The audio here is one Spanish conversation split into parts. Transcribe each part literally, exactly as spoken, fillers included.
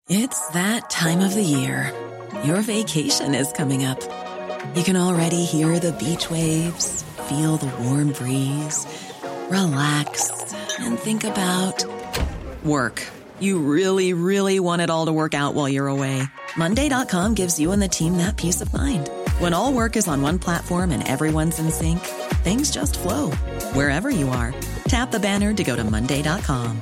It's that time of the year. Your vacation is coming up. You can already hear the beach waves, feel the warm breeze, relax, and think about work. You really, really want it all to work out while you're away. Monday dot com gives you and the team that peace of mind. When all work is on one platform and everyone's in sync, things just flow. Wherever you are, tap the banner to go to Monday dot com.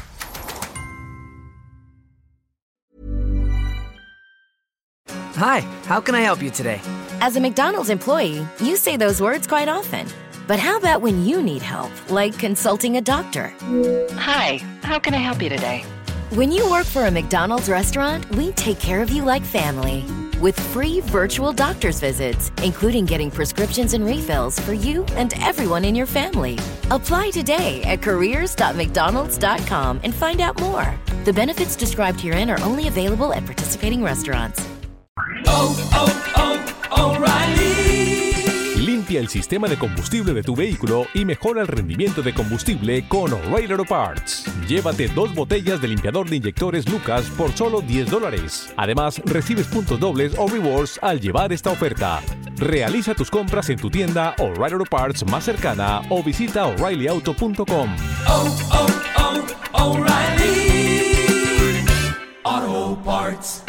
Hi, how can I help you today? As a McDonald's employee, you say those words quite often. But how about when you need help, like consulting a doctor? Hi, how can I help you today? When you work for a McDonald's restaurant, we take care of you like family. With free virtual doctor's visits, including getting prescriptions and refills for you and everyone in your family. Apply today at careers dot mcdonalds dot com and find out more. The benefits described herein are only available at participating restaurants. Oh, oh, oh, O'Reilly. Limpia el sistema de combustible de tu vehículo y mejora el rendimiento de combustible con O'Reilly Auto Parts. Llévate dos botellas de limpiador de inyectores Lucas por solo diez dólares. Además, recibes puntos dobles o rewards al llevar esta oferta. Realiza tus compras en tu tienda O'Reilly Auto Parts más cercana o visita O'Reilly Auto punto com. Oh, oh, oh, O'Reilly Auto Parts.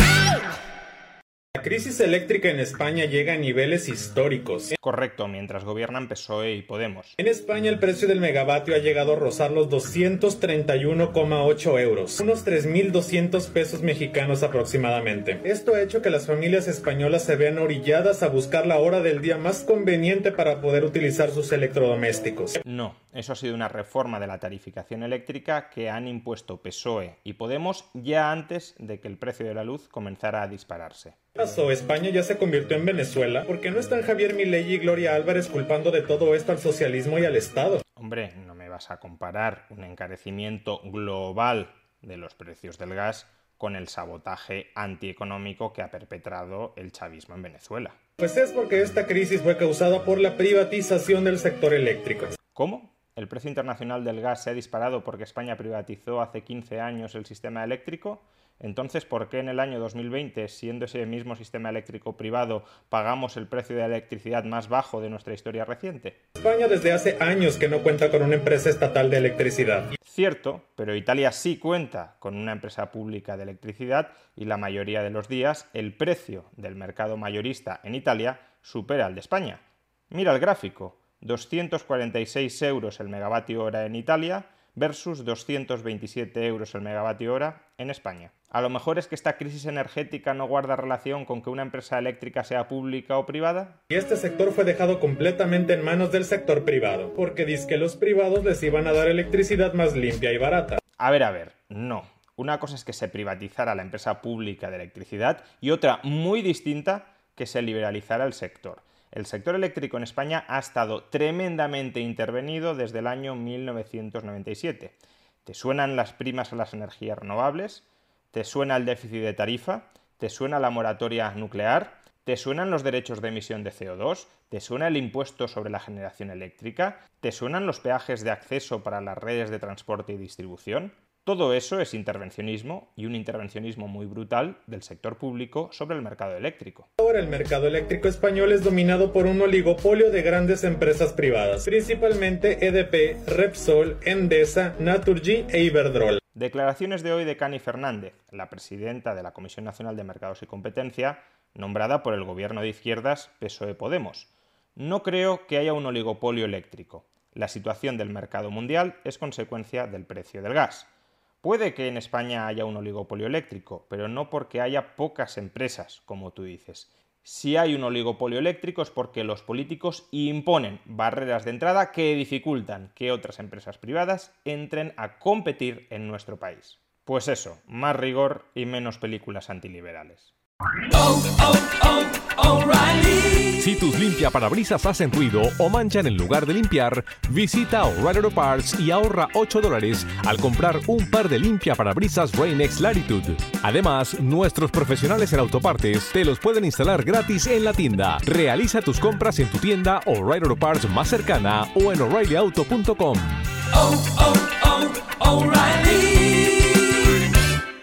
La crisis eléctrica en España llega a niveles históricos. Correcto, mientras gobiernan P S O E y Podemos. En España el precio del megavatio ha llegado a rozar los doscientos treinta y uno coma ocho euros, unos tres mil doscientos pesos mexicanos aproximadamente. Esto ha hecho que las familias españolas se vean orilladas a buscar la hora del día más conveniente para poder utilizar sus electrodomésticos. No, eso ha sido una reforma de la tarificación eléctrica que han impuesto P S O E y Podemos ya antes de que el precio de la luz comenzara a dispararse. ¿Qué pasó? España ya se convirtió en Venezuela. ¿Por qué no están Javier Milei y Gloria Álvarez culpando de todo esto al socialismo y al Estado? Hombre, no me vas a comparar un encarecimiento global de los precios del gas con el sabotaje antieconómico que ha perpetrado el chavismo en Venezuela. Pues es porque esta crisis fue causada por la privatización del sector eléctrico. ¿Cómo? ¿El precio internacional del gas se ha disparado porque España privatizó hace quince años el sistema eléctrico? Entonces, ¿por qué en el año dos mil veinte, siendo ese mismo sistema eléctrico privado, pagamos el precio de la electricidad más bajo de nuestra historia reciente? España desde hace años que no cuenta con una empresa estatal de electricidad. Cierto, pero Italia sí cuenta con una empresa pública de electricidad y la mayoría de los días el precio del mercado mayorista en Italia supera al de España. Mira el gráfico, doscientos cuarenta y seis euros el megavatio hora en Italia versus doscientos veintisiete euros el megavatio hora en España. A lo mejor es que esta crisis energética no guarda relación con que una empresa eléctrica sea pública o privada. Y este sector fue dejado completamente en manos del sector privado, porque dizque los privados les iban a dar electricidad más limpia y barata. A ver, a ver, no. Una cosa es que se privatizara la empresa pública de electricidad y otra muy distinta que se liberalizara el sector. El sector eléctrico en España ha estado tremendamente intervenido desde el año mil novecientos noventa y siete. ¿Te suenan las primas a las energías renovables? ¿Te suena el déficit de tarifa? ¿Te suena la moratoria nuclear? ¿Te suenan los derechos de emisión de C O dos? ¿Te suena el impuesto sobre la generación eléctrica? ¿Te suenan los peajes de acceso para las redes de transporte y distribución? Todo eso es intervencionismo, y un intervencionismo muy brutal del sector público sobre el mercado eléctrico. Ahora el mercado eléctrico español es dominado por un oligopolio de grandes empresas privadas, principalmente E D P, Repsol, Endesa, Naturgy e Iberdrola. Declaraciones de hoy de Cani Fernández, la presidenta de la Comisión Nacional de Mercados y Competencia, nombrada por el gobierno de izquierdas P S O E Podemos. No creo que haya un oligopolio eléctrico. La situación del mercado mundial es consecuencia del precio del gas. Puede que en España haya un oligopolio eléctrico, pero no porque haya pocas empresas, como tú dices. Si hay un oligopolio eléctrico es porque los políticos imponen barreras de entrada que dificultan que otras empresas privadas entren a competir en nuestro país. Pues eso, más rigor y menos películas antiliberales. Oh, oh, oh, O'Reilly. Si tus limpiaparabrisas hacen ruido o manchan en lugar de limpiar, visita O'Reilly Auto Parts y ahorra ocho dólares al comprar un par de limpiaparabrisas Rain-X Latitude. Además, nuestros profesionales en autopartes te los pueden instalar gratis en la tienda. Realiza tus compras en tu tienda O'Reilly Auto Parts más cercana o en O'Reilly Auto punto com. Oh, oh, oh, O'Reilly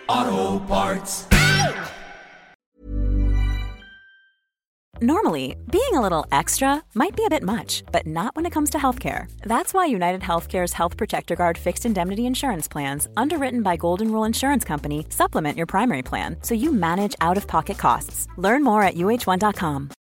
Auto Parts. Normally, being a little extra might be a bit much, but not when it comes to healthcare. That's why United Healthcare's Health Protector Guard fixed indemnity insurance plans, underwritten by Golden Rule Insurance Company, supplement your primary plan so you manage out-of-pocket costs. Learn more at U H one dot com.